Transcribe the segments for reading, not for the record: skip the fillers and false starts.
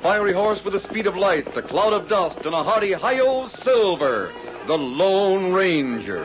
fiery horse with the speed of light, a cloud of dust, and a hearty hi-yo Silver, the Lone Ranger.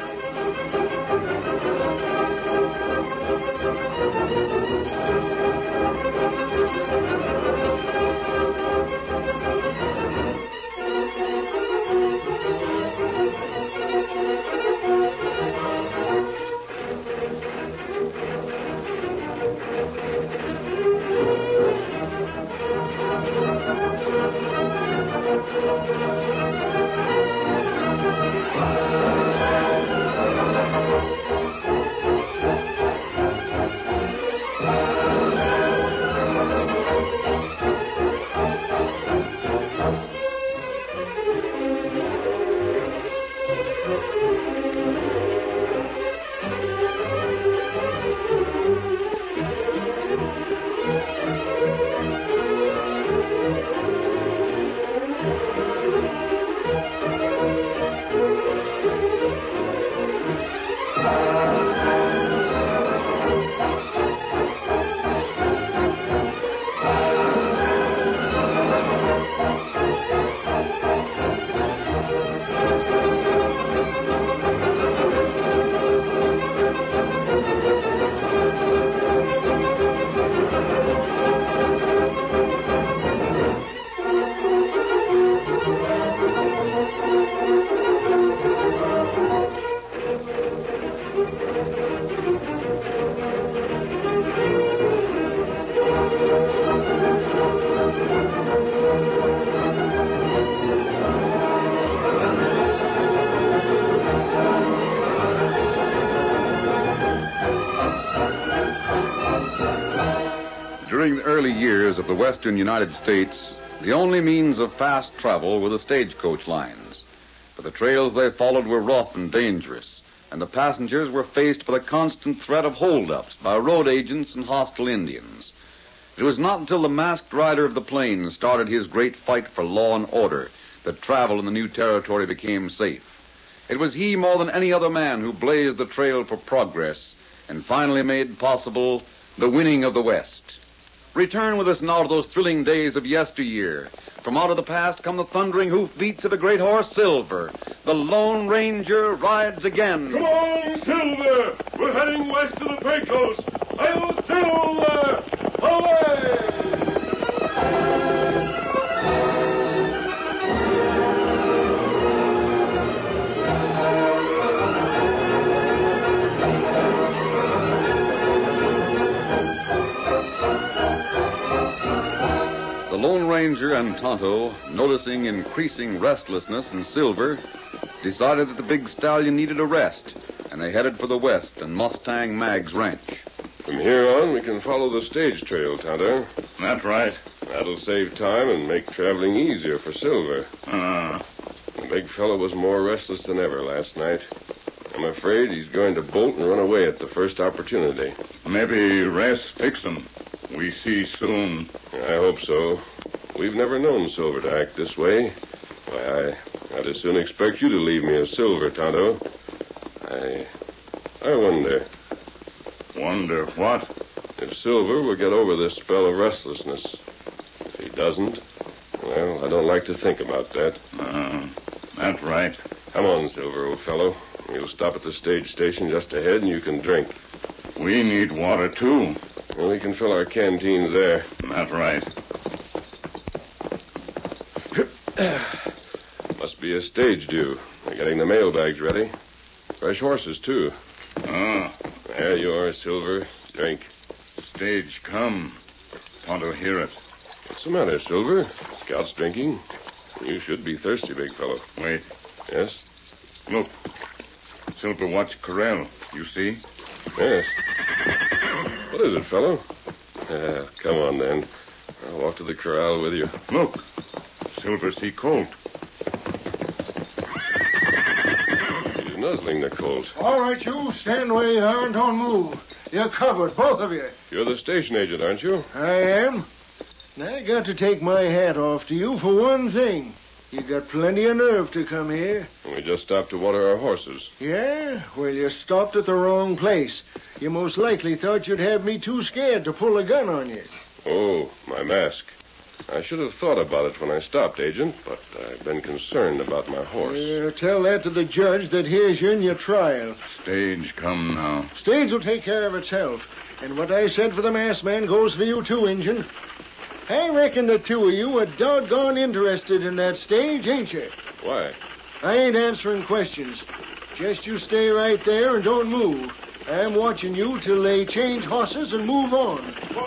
During the early years of the western United States, the only means of fast travel were the stagecoach lines. But the trails they followed were rough and dangerous, and the passengers were faced with a constant threat of holdups by road agents and hostile Indians. It was not until the masked rider of the plains started his great fight for law and order that travel in the new territory became safe. It was he more than any other man who blazed the trail for progress and finally made possible the winning of the West. Return with us now to those thrilling days of yesteryear. From out of the past come the thundering hoofbeats of a great horse, Silver. The Lone Ranger rides again. Come on, Silver! We're heading west to the Pecos. I'll Silver! Away! The Lone Ranger and Tonto, noticing increasing restlessness in Silver, decided that the big stallion needed a rest, and they headed for the west and Mustang Mag's ranch. From here on, we can follow the stage trail, Tonto. That's right. That'll save time and make traveling easier for Silver. The big fellow was more restless than ever last night. I'm afraid he's going to bolt and run away at the first opportunity. Maybe rest fix him. We see soon. I hope so. We've never known Silver to act this way. Why, I'd as soon expect you to leave me as Silver, Tonto. I wonder. Wonder what? If Silver will get over this spell of restlessness. If he doesn't, well, I don't like to think about that. That's right. Come on, Silver, old fellow. We'll stop at the stage station just ahead and you can drink. We need water, too. Well, we can fill our canteens there. That's right. Must be a stage due. They're getting the mail bags ready. Fresh horses, too. There you are, Silver. Drink. Stage come. Want to hear it. What's the matter, Silver? Scout's drinking. You should be thirsty, big fellow. Wait. Yes? Look. Silver watch corral. You see? Yes. What is it, fellow? Come on, then. I'll walk to the corral with you. Look. Silver see colt. He's nuzzling the colt. All right, you. Stand where you are and don't move. You're covered, both of you. You're the station agent, aren't you? I am. And I got to take my hat off to you for one thing. You got plenty of nerve to come here. We just stopped to water our horses. Yeah? Well, you stopped at the wrong place. You most likely thought you'd have me too scared to pull a gun on you. Oh, my mask. I should have thought about it when I stopped, Agent, but I've been concerned about my horse. Tell that to the judge that hears you in your trial. Stage come now. Stage will take care of itself. And what I said for the masked man goes for you, too, Injun. I reckon the two of you are doggone interested in that Stage, ain't you? Why? I ain't answering questions. Just you stay right there and don't move. I'm watching you till they change horses and move on.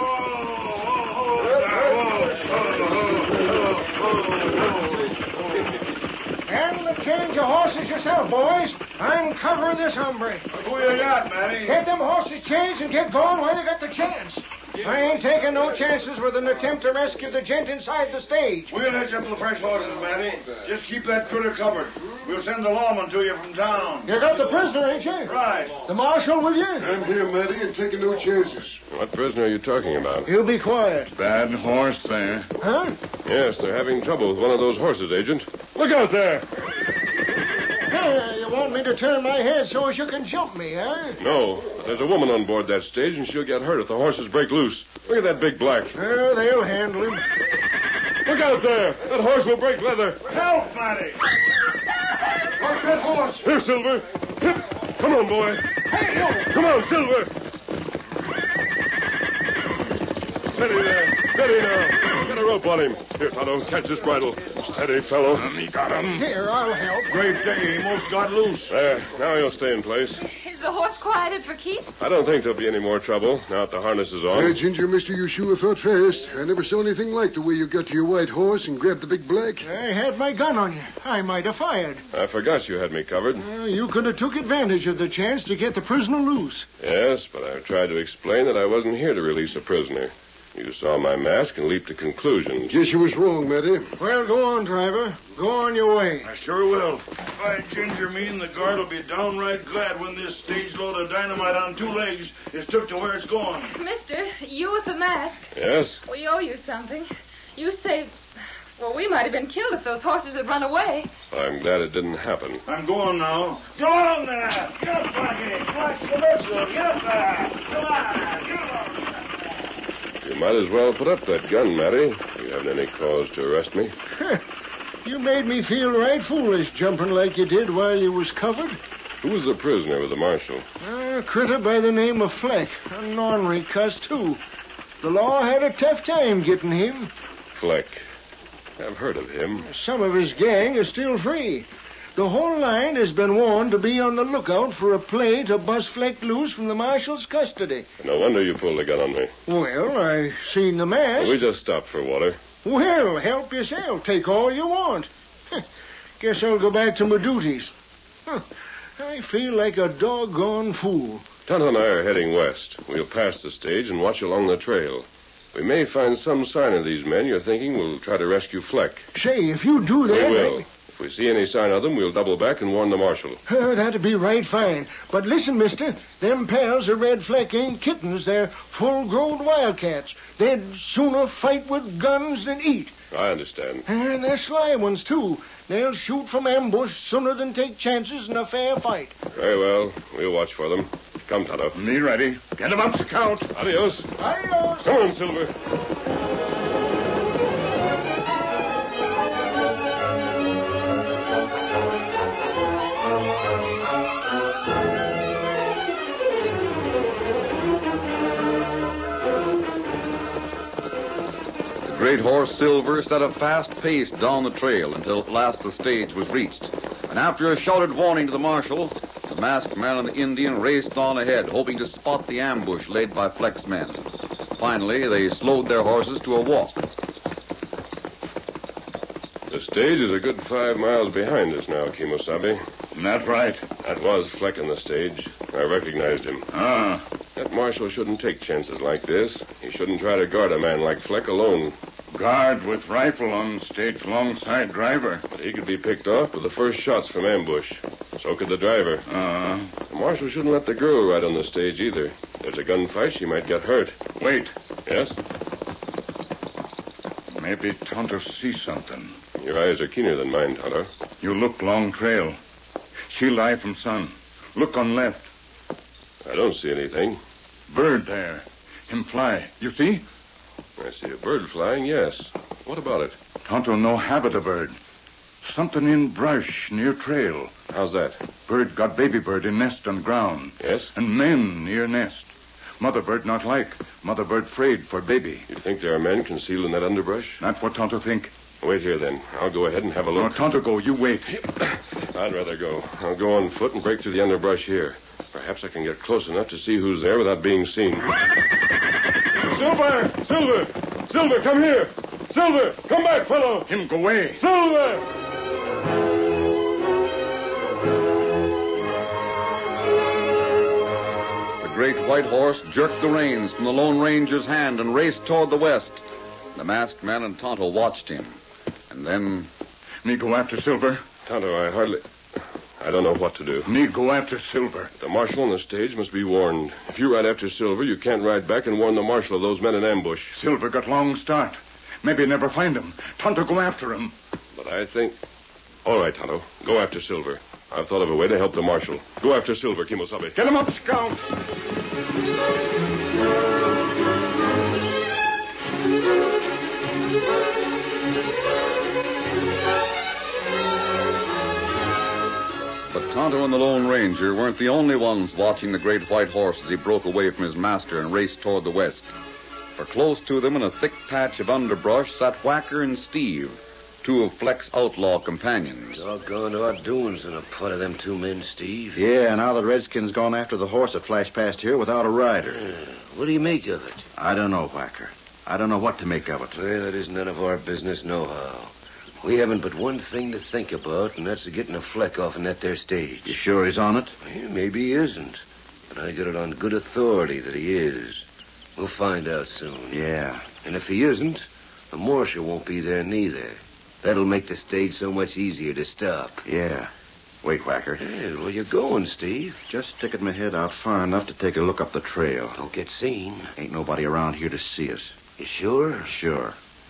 Handle the change of horses yourself, boys. I'm covering this hombre. Who you got, Matty? Get them horses changed and get going while you got the chance. I ain't taking no chances with an attempt to rescue the gent inside the stage. We'll hitch up the fresh horses, Matty. Just keep that critter covered. We'll send the lawman to you from town. You got the prisoner, ain't you? Right. The marshal with you? I'm here, Matty, and taking no chances. What prisoner are you talking about? You be quiet. Bad horse there. Huh? Yes, they're having trouble with one of those horses, Agent. Look out there! You want me to turn my head so as you can jump me, huh? No, but there's a woman on board that stage, and she'll get hurt if the horses break loose. Look at that big black. They'll handle him. Look out there! That horse will break leather. Help, Matty! Watch that horse. Here, Silver. Hip. Come on, boy. Hey, you. Come on, Silver. Steady there. Steady now. Get a rope on him. Here, Tonto, catch this bridle. Steady, fellow. He got him. Here, I'll help. Great day, he most got loose. There. Now he'll stay in place. Is the horse quieted for keeps? I don't think there'll be any more trouble now that the harness is on. Ginger, mister, you sure thought fast. I never saw anything like the way you got to your white horse and grabbed the big black. I had my gun on you. I might have fired. I forgot you had me covered. You could have took advantage of the chance to get the prisoner loose. Yes, but I tried to explain that I wasn't here to release a prisoner. You saw my mask and leaped to conclusions. Guess you was wrong, Matty. Well, go on, driver. Go on your way. I sure will. By Ginger, me and the guard will be downright glad when this stage load of dynamite on 2 legs is took to where it's going. Mister, you with the mask. Yes? We owe you something. You saved... Well, we might have been killed if those horses had run away. I'm glad it didn't happen. I'm going now. Go on there. Get up, Blackie. Watch the virtue. Get up there. Come on. Get up. You might as well put up that gun, Matty. You haven't any cause to arrest me. You made me feel right foolish jumping like you did while you was covered. Who was the prisoner with the marshal? A critter by the name of Fleck. An ornery cuss, too. The law had a tough time getting him. Fleck. I've heard of him. Some of his gang is still free. The whole line has been warned to be on the lookout for a play to bust Fleck loose from the marshal's custody. No wonder you pulled a gun on me. Well, I seen the mask. We just stopped for water. Well, help yourself. Take all you want. Guess I'll go back to my duties. I feel like a doggone fool. Tonto and I are heading west. We'll pass the stage and watch along the trail. We may find some sign of these men you're thinking will try to rescue Fleck. Say, if you do that... We will. If we see any sign of them, we'll double back and warn the marshal. That'd be right fine. But listen, mister, them pals of Red Fleck ain't kittens. They're full-grown wildcats. They'd sooner fight with guns than eat. I understand. And they're sly ones, too. They'll shoot from ambush sooner than take chances in a fair fight. Very well. We'll watch for them. Come, Tonto. Me ready. Get him up, Scout. Adios. Adios. Come on, Silver. The great horse Silver set a fast pace down the trail until at last the stage was reached. And after a shouted warning to the marshal, the masked man and the Indian raced on ahead, hoping to spot the ambush laid by Fleck's men. Finally, they slowed their horses to a walk. The stage is a good 5 miles behind us now, Kimosabe. That's right. That was Fleck on the stage. I recognized him. That marshal shouldn't take chances like this. He shouldn't try to guard a man like Fleck alone. Guard with rifle on stage alongside driver. But he could be picked off with the first shots from ambush. So could the driver. The marshal shouldn't let the girl ride on the stage either. If there's a gunfight, she might get hurt. Wait. Yes? Maybe Tonto sees something. Your eyes are keener than mine, Tonto. You look long trail. Shield eye from sun. Look on left. I don't see anything. Bird there. Him fly. You see? I see a bird flying, yes. What about it? Tonto no habit of bird. Something in brush near trail. How's that? Bird got baby bird in nest on ground. Yes? And men near nest. Mother bird not like. Mother bird afraid for baby. You think there are men concealed in that underbrush? That's what Tonto think. Wait here, then. I'll go ahead and have a No, look. Tonto go. You wait. I'd rather go. I'll go on foot and break through the underbrush here. Perhaps I can get close enough to see who's there without being seen. Silver! Silver! Silver, come here! Silver! Come back, fellow! Him go away. Silver! The great white horse jerked the reins from the Lone Ranger's hand and raced toward the west. The masked man and Tonto watched him. And then... Me go after Silver. Tonto, I don't know what to do. Me go after Silver. The marshal on the stage must be warned. If you ride after Silver, you can't ride back and warn the marshal of those men in ambush. Silver got long start. Maybe never find him. Tonto go after him. But I think... All right, Tonto. Go after Silver. I've thought of a way to help the marshal. Go after Silver, Kimosabe. Get him up, Scout. But Tonto and the Lone Ranger weren't the only ones watching the great white horse as he broke away from his master and raced toward the west. For close to them in a thick patch of underbrush sat Whacker and Steve, two of Fleck's outlaw companions. Doggone our doings in a pot of them two men, Steve. Yeah, now the Redskin's gone after the horse that flashed past here without a rider. What do you make of it? I don't know, Whacker. I don't know what to make of it. Well, that is none of our business nohow. We haven't but one thing to think about, and that's getting a Fleck off in that there stage. You sure he's on it? Well, maybe he isn't. But I got it on good authority that he is. We'll find out soon. Yeah. And if he isn't, the marshal won't be there neither. That'll make the stage so much easier to stop. Yeah. Wait, Whacker. Hey, where you going, Steve? Just sticking my head out far enough to take a look up the trail. Don't get seen. Ain't nobody around here to see us. You sure? Sure.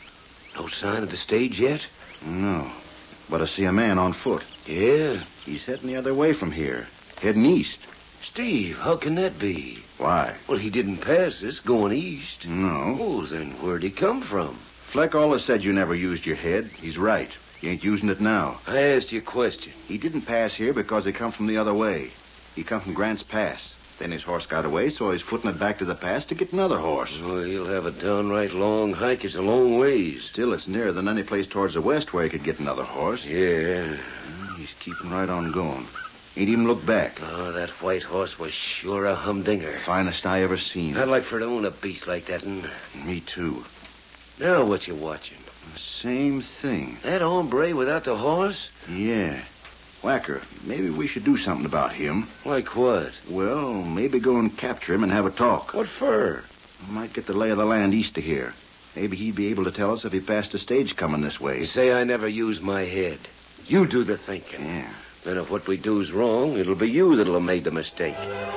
No sign of the stage yet? No. But I see a man on foot. Yeah? He's heading the other way from here. Heading east. Steve, how can that be? Why? Well, he didn't pass us going east. No. Oh, then where'd he come from? Fleck always said you never used your head. He's right. You ain't using it now. I asked you a question. He didn't pass here because he come from the other way. He come from Grant's Pass. Then his horse got away, so he's footing it back to the pass to get another horse. Well, he'll have a downright long hike. It's a long ways. Still, it's nearer than any place towards the west where he could get another horse. Yeah. He's keeping right on going. Ain't even looked back. Oh, that white horse was sure a humdinger. Finest I ever seen. I'd like for to own a beast like that. And me too. Now what you watching? Same thing. That hombre without the horse? Yeah. Whacker, maybe we should do something about him. Like what? Well, maybe go and capture him and have a talk. What for? We might get the lay of the land east of here. Maybe he'd be able to tell us if he passed a stage coming this way. You say I never use my head. You do the thinking. Yeah. Then if what we do's wrong, it'll be you that'll have made the mistake.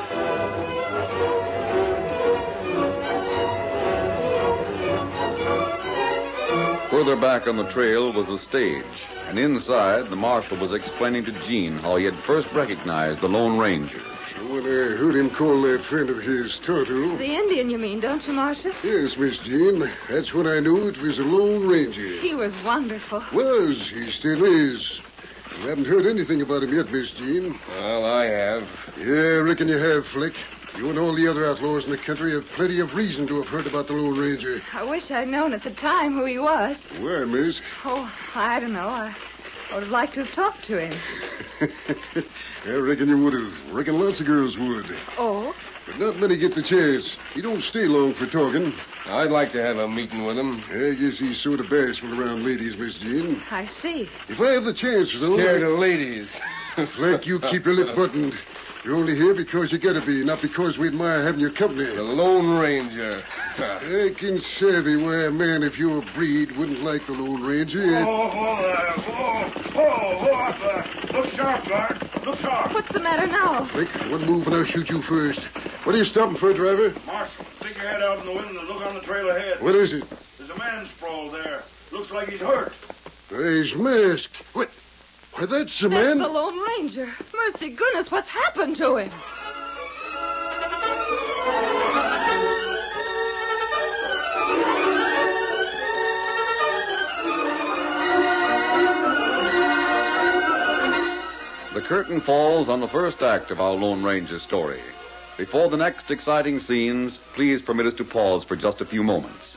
Further back on the trail was the stage, and inside, the marshal was explaining to Gene how he had first recognized the Lone Ranger. When I heard him call that friend of his Tonto. The Indian, you mean, don't you, Marshal? Yes, Miss Jean. That's when I knew it was a Lone Ranger. He was wonderful. Was. He still is. You haven't heard anything about him yet, Miss Jean. Well, I have. Yeah, I reckon you have, Flick. You and all the other outlaws in the country have plenty of reason to have heard about the Lone Ranger. I wish I'd known at the time who he was. Why, miss? Oh, I don't know. I would have liked to have talked to him. I reckon you would have. Reckon lots of girls would. Oh? But not many get the chance. He don't stay long for talking. I'd like to have a meeting with him. I guess he's sort of bashful around ladies, Miss Jean. I see. If I have the chance, though... Scared of ladies. Fleck, you keep your lip buttoned. You're only here because you gotta be, not because we admire having your company. The Lone Ranger. I can savvy why a man of your breed wouldn't like the Lone Ranger. Look sharp, guard. Look sharp. What's the matter now? Flick, one move and I'll shoot you first. What are you stopping for, driver? Marshal, stick your head out in the window and look on the trail ahead. What is it? There's a man sprawled there. Looks like he's hurt. He's masked. What? Why, that's the That's man. the Lone Ranger. Mercy goodness, what's happened to him? curtain falls on the first act of our Lone Ranger story. Before the next exciting scenes, please permit us to pause for just a few moments.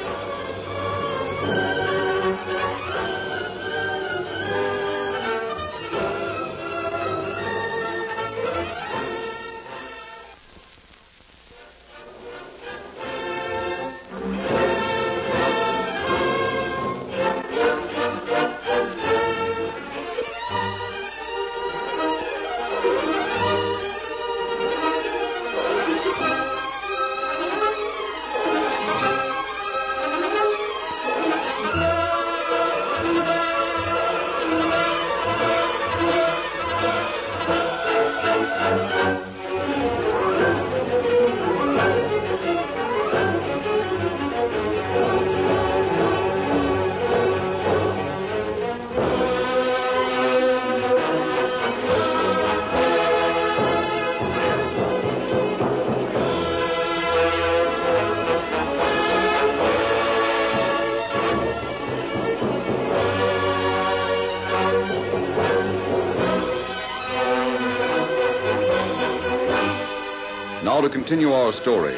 Now to continue our story.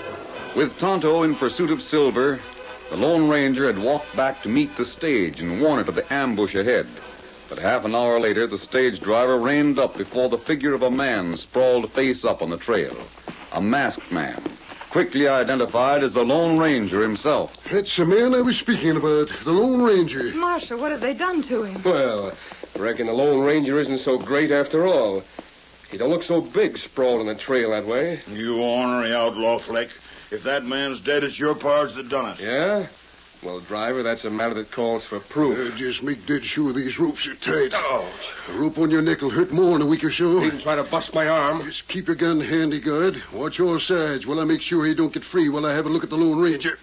With Tonto in pursuit of Silver, the Lone Ranger had walked back to meet the stage and warn it of the ambush ahead. But half an hour later, the stage driver reined up before the figure of a man sprawled face up on the trail. A masked man, quickly identified as the Lone Ranger himself. That's the man I was speaking about, the Lone Ranger. Marshal, what have they done to him? Well, I reckon the Lone Ranger isn't so great after all. He don't look so big sprawled on the trail that way. You ornery outlaw, Fleck. If that man's dead, it's your pards that done it. Yeah? Well, driver, that's a matter that calls for proof. Just make dead sure these ropes are tight. Oh. A rope on your neck will hurt more in a week or so. He can try to bust my arm. Just keep your gun handy, guard. Watch all sides while I make sure he don't get free while I have a look at the Lone Ranger.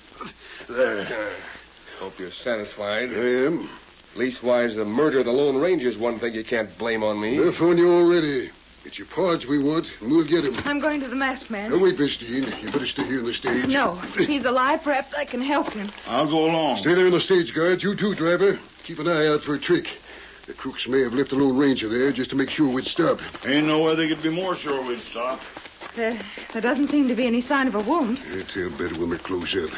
There. Hope you're satisfied. I am. Leastwise, the murder of the Lone Ranger is one thing you can't blame on me. Enough on you already. It's your pards we want, and we'll get him. I'm going to the masked man. Now, wait, Miss Jean. You better stay here on the stage. No. If he's alive, perhaps I can help him. I'll go along. Stay there on the stage, guard. You too, driver. Keep an eye out for a trick. The crooks may have left the Lone Ranger there just to make sure we'd stop. Ain't no way they could be more sure we'd stop. There doesn't seem to be any sign of a wound. I'll tell better when we're close up.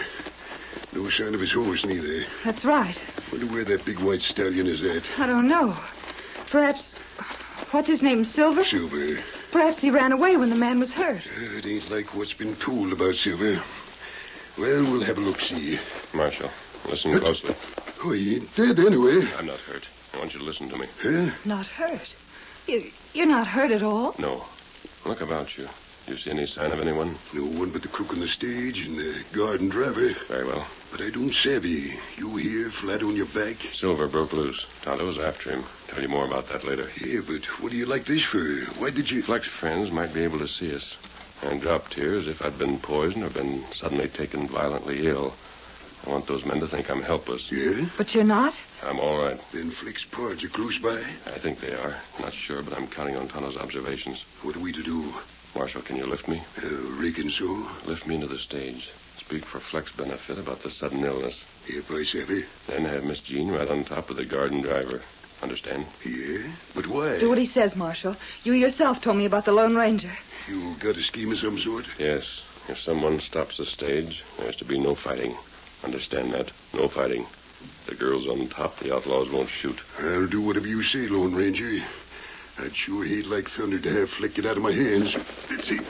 No sign of his horse, neither. That's right. Wonder where that big white stallion is at. I don't know. Perhaps... What's his name, Silver? Silver. Perhaps he ran away when the man was hurt. It ain't like what's been told about Silver. Well, we'll have a look-see. Marshal, listen closely. Oh, he ain't dead anyway. I'm not hurt. I want you to listen to me. Huh? Not hurt? You're not hurt at all? No. Look about you. Do you see any sign of anyone? No one but the crook on the stage and the guard and driver. Very well. But I don't savvy. You here, flat on your back? Silver broke loose. Tonto was after him. Tell you more about that later. Yeah, but what do you like this for? Why did you... Fleck's friends might be able to see us. I dropped here as if I'd been poisoned or been suddenly taken violently ill. I want those men to think I'm helpless. Yeah? But you're not? I'm all right. Then Flick's pards are close by? I think they are. Not sure, but I'm counting on Tonto's observations. What are we to do? Marshal, can you lift me? Reckon so. Lift me into the stage. Speak for Fleck's benefit about the sudden illness. Yep, I savvy. Then have Miss Jean right on top of the guard and driver. Understand? Yeah? But why? Do what he says, Marshal. You yourself told me about the Lone Ranger. You got a scheme of some sort? Yes. If someone stops the stage, there's to be no fighting. Understand that? No fighting. The girl's on top. The outlaws won't shoot. I'll do whatever you say, Lone Ranger. I'd sure hate like thunder to have Flick get out of my hands. Let's see.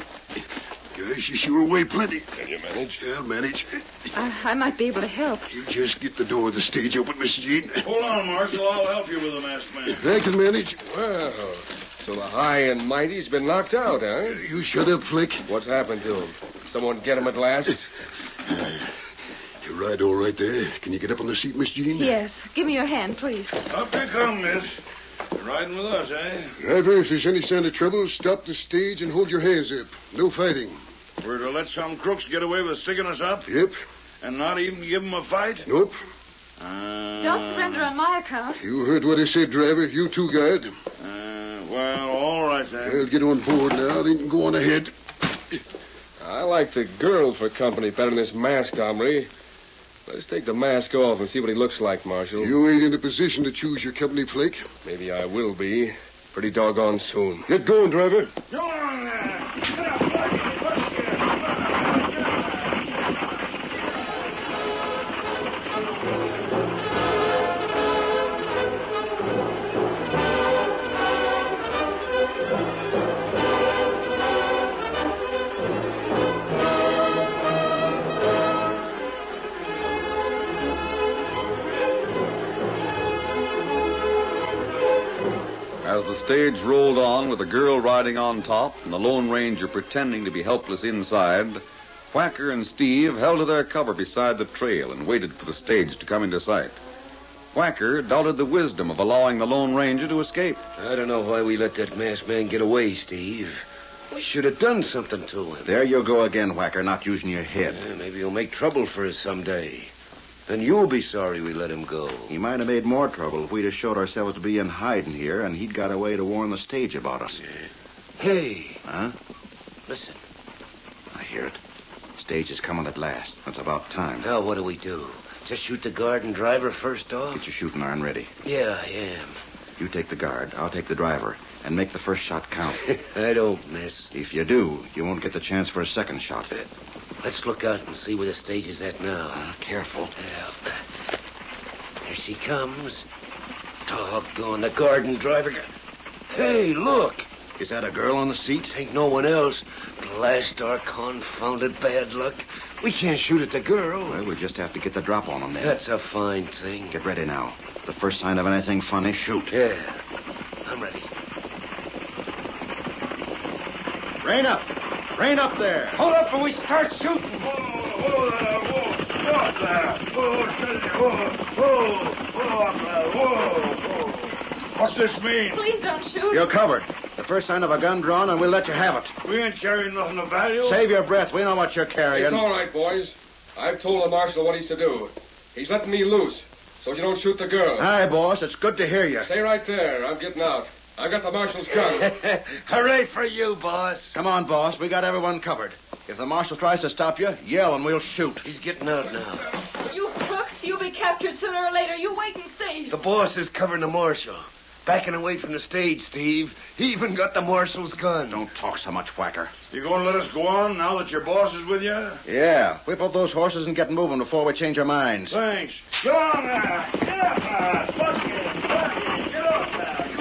Gosh, you sure weigh plenty. Can you manage? I'll manage. I might be able to help. You just get the door of the stage open, Miss Jean. Hold on, Marshal. I'll help you with the masked man. I can manage. Well, so the high and mighty's been knocked out, huh? You shut up, Flick. What's happened to him? Someone get him at last? You're right all right there. Can you get up on the seat, Miss Jean? Yes. Give me your hand, please. Up you come, miss. You're riding with us, eh? Driver, if there's any sign of trouble, stop the stage and hold your hands up. No fighting. We're to let some crooks get away with sticking us up? Yep. And not even give them a fight? Nope. Don't surrender on my account. You heard what I said, driver. You too, guard. Well, all right, then. I'll get on board now. They can go on ahead. I like the girl for company better than this masked hombre. Let's take the mask off and see what he looks like, Marshal. You ain't in a position to choose your company, Flick. Maybe I will be. pretty doggone soon. Get going, driver. Go on there. Get up, Blackie. Let's get it. Come on. Get up. As the stage rolled on with the girl riding on top and the Lone Ranger pretending to be helpless inside, Whacker and Steve held to their cover beside the trail and waited for the stage to come into sight. Whacker doubted the wisdom of allowing the Lone Ranger to escape. I don't know why we let that masked man get away, Steve. We should have done something to him. There you go again, Whacker, not using your head. Yeah, maybe he'll make trouble for us someday. Then you'll be sorry we let him go. He might have made more trouble if we'd have showed ourselves to be in hiding here, and he'd got away to warn the stage about us. Yeah. Hey. Huh? Listen. I hear it. Stage is coming at last. It's about time. Now what do? Just shoot the guard and driver first off? Get your shooting iron ready. Yeah, I am. You take the guard, I'll take the driver, and make the first shot count. I don't miss. If you do, you won't get the chance for a second shot. Let's look out and see where the stage is at now. Careful. Yeah. There she comes. Doggone, the guard and driver. Hey, look. Is that a girl on the seat? Ain't no one else. Blast our confounded bad luck. We can't shoot at the girl. Well, we'll just have to get the drop on them then. That's a fine thing. Get ready now. The first sign of anything funny, shoot. Yeah, I'm ready. Rein up. Rein up there. Hold up or we start shooting. Whoa up there. Whoa, steady. Whoa up there. Whoa. What's this mean? Please don't shoot. You're covered. The first sign of a gun drawn, and we'll let you have it. We ain't carrying nothing of value. Save your breath. We know what you're carrying. It's all right, boys. I've told the marshal what he's to do. He's letting me loose, so you don't shoot the girl. Aye, boss. It's good to hear you. Stay right there. I'm getting out. I've got the marshal's gun. Hooray for you, boss. Come on, boss. We got everyone covered. If the marshal tries to stop you, yell and we'll shoot. He's getting out now. You crooks, you'll be captured sooner or later. You wait and see. The boss is covering the marshal. Backing away from the stage, Steve. He even got the marshal's gun. Don't talk so much, Whacker. You going to let us go on now that your boss is with you? Yeah. Whip up those horses and get moving before we change our minds. Thanks. Get on there. Get up there. Bucky. Get up there.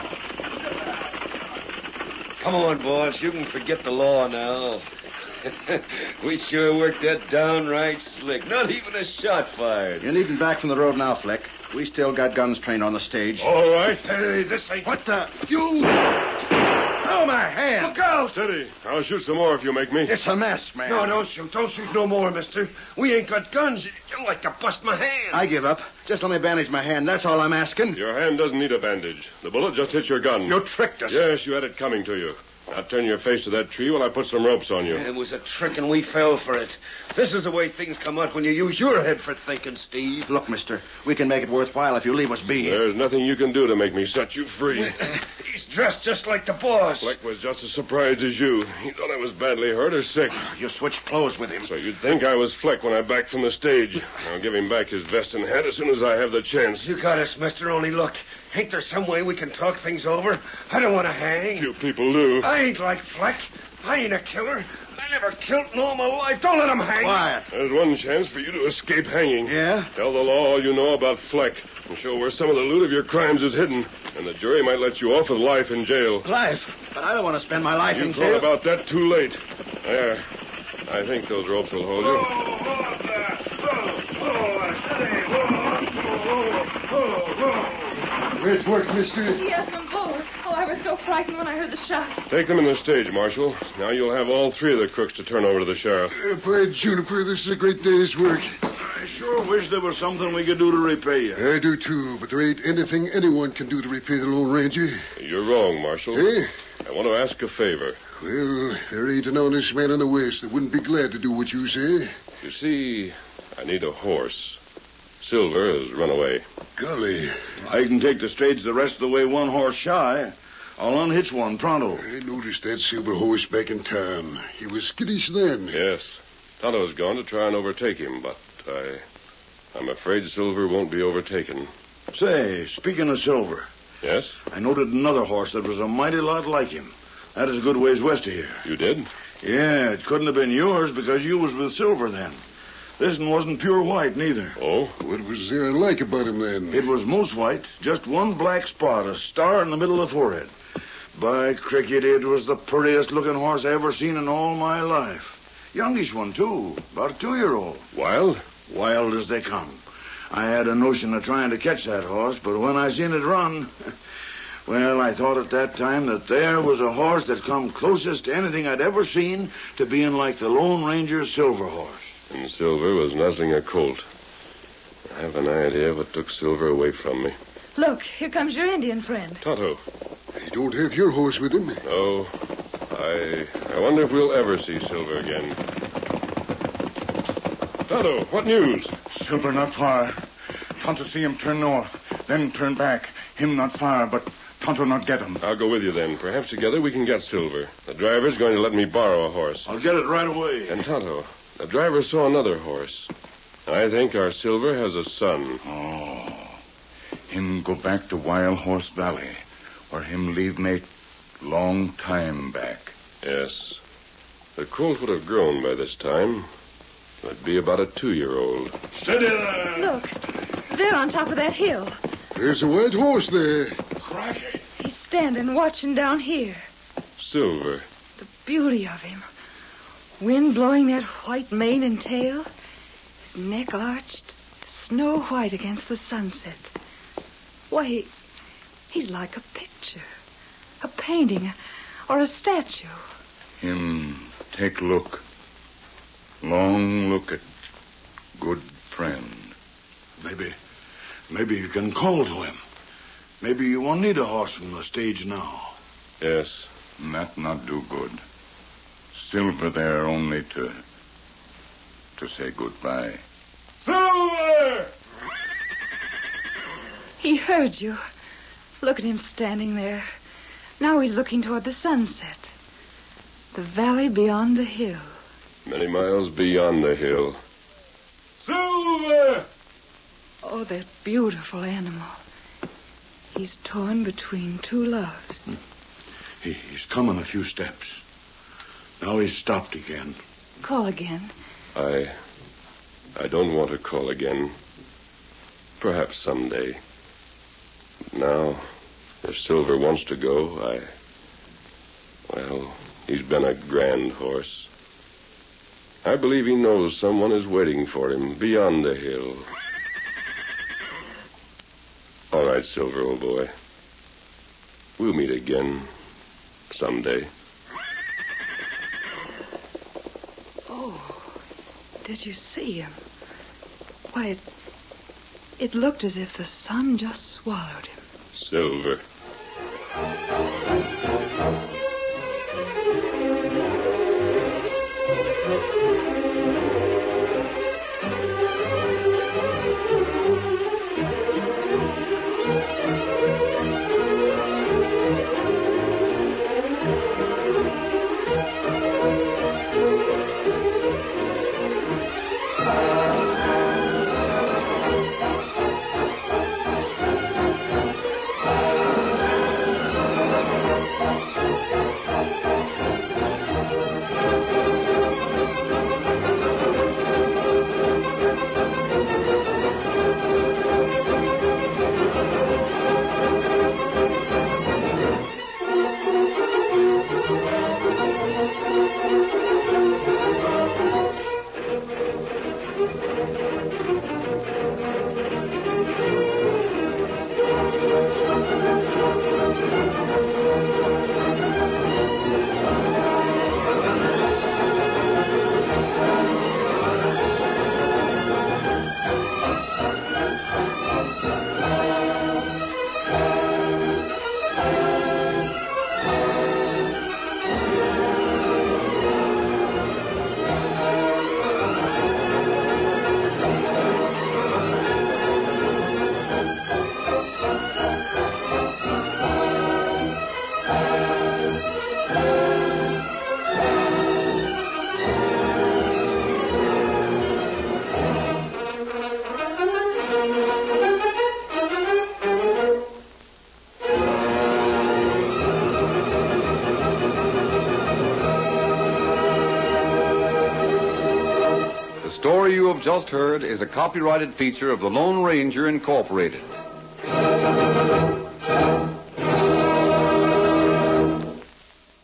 Come on, boss. You can forget the law now. We sure worked that downright slick. Not even a shot fired. You're needing back from the road now, Flick. We still got guns trained on the stage. All right. Hey, this ain't... What the... You... Oh, my hand. Look out. Steady. I'll shoot some more if you make me. It's a mess, man. No, don't shoot. Don't shoot no more, mister. We ain't got guns. You'd like to bust my hand. I give up. Just let me bandage my hand. That's all I'm asking. Your hand doesn't need a bandage. The bullet just hit your gun. You tricked us. Yes, you had it coming to you. Now turn your face to that tree while I put some ropes on you. It was a trick and we fell for it. This is the way things come out when you use your head for thinking, Steve. Look, mister, we can make it worthwhile if you leave us be. There's nothing you can do to make me set you free. He's dressed just like the boss. Fleck was just as surprised as you. He thought I was badly hurt or sick. You switched clothes with him. So you'd think I was Fleck when I backed from the stage. I'll give him back his vest and hat as soon as I have the chance. You got us, mister. Only look. Ain't there some way we can talk things over? I don't want to hang. You people do. I ain't like Fleck. I ain't a killer. I never killed in all my life. Don't let him hang. Quiet. There's one chance for you to escape hanging. Yeah? Tell the law all you know about Fleck and show where some of the loot of your crimes is hidden. And the jury might let you off with life in jail. Life? But I don't want to spend my life in You jail. thought about that too late. There. I think those ropes will hold you. Up there. Steady. Great work, mister. He has them both. Oh, I was so frightened when I heard the shots. Take them in the stage, Marshal. Now you'll have all three of the crooks to turn over to the sheriff. By Juniper, this is a great day's work. I sure wish there was something we could do to repay you. I do, too, but there ain't anything anyone can do to repay the Lone Ranger. You're wrong, Marshal. Eh? I want to ask a favor. Well, there ain't an honest man in the West that wouldn't be glad to do what you say. You see, I need a horse. Silver has run away. Golly, I can take the stage the rest of the way one horse shy. I'll unhitch one pronto. I noticed that silver horse back in town. He was skittish then. Yes. Tonto's gone to try and overtake him, but I'm afraid Silver won't be overtaken. Say, speaking of Silver, Yes? I noted another horse that was a mighty lot like him. That is a good ways west of here. You did? Yeah, it couldn't have been yours because you was with Silver then. This one wasn't pure white, neither. Oh? What was there like about him, then? It was moose white, just one black spot, a star in the middle of the forehead. By cricket, it was the prettiest looking horse I ever seen in all my life. Youngish one, too, about a 2-year-old. Wild? Wild as they come. I had a notion of trying to catch that horse, but when I seen it run, well, I thought at that time that there was a horse that come closest to anything I'd ever seen to being like the Lone Ranger's Silver horse. And Silver was nuzzling a colt. I have an idea what took Silver away from me. Look, here comes your Indian friend. Tonto. You don't have your horse with him? No. I wonder if we'll ever see Silver again. Tonto, what news? Silver not far. Tonto see him turn north, then turn back. Him not far, but Tonto not get him. I'll go with you then. Perhaps together we can get Silver. The driver's going to let me borrow a horse. I'll get it right away. And Tonto, the driver saw another horse. I think our Silver has a son. Oh. Him go back to Wild Horse Valley, where him leave mate long time back. Yes. The colt would have grown by this time. It'd be about a 2-year-old. Steady there. Look, they're on top of that hill. There's a white horse there. Cracky. He's standing watching down here. Silver. The beauty of him. Wind blowing that white mane and tail. His neck arched, snow white against the sunset. Why, he's like a picture, a painting, or a statue. Him take look. Long look at good friend. Maybe you can call to him. Maybe you won't need a horse from the stage now. Yes. That not do good. Silver there only to say goodbye. Silver! He heard you. Look at him standing there. Now he's looking toward the sunset. The valley beyond the hill. Many miles beyond the hill. Silver! Oh, that beautiful animal. He's torn between two loves. He's coming a few steps. Now he's stopped again. Call again. I don't want to call again. Perhaps someday. Now, if Silver wants to go, well, he's been a grand horse. I believe he knows someone is waiting for him beyond the hill. All right, Silver, old boy. We'll meet again someday. Oh, did you see him? Why, it looked as if the sun just swallowed him. Silver. story you have just heard is a copyrighted feature of the Lone Ranger Incorporated.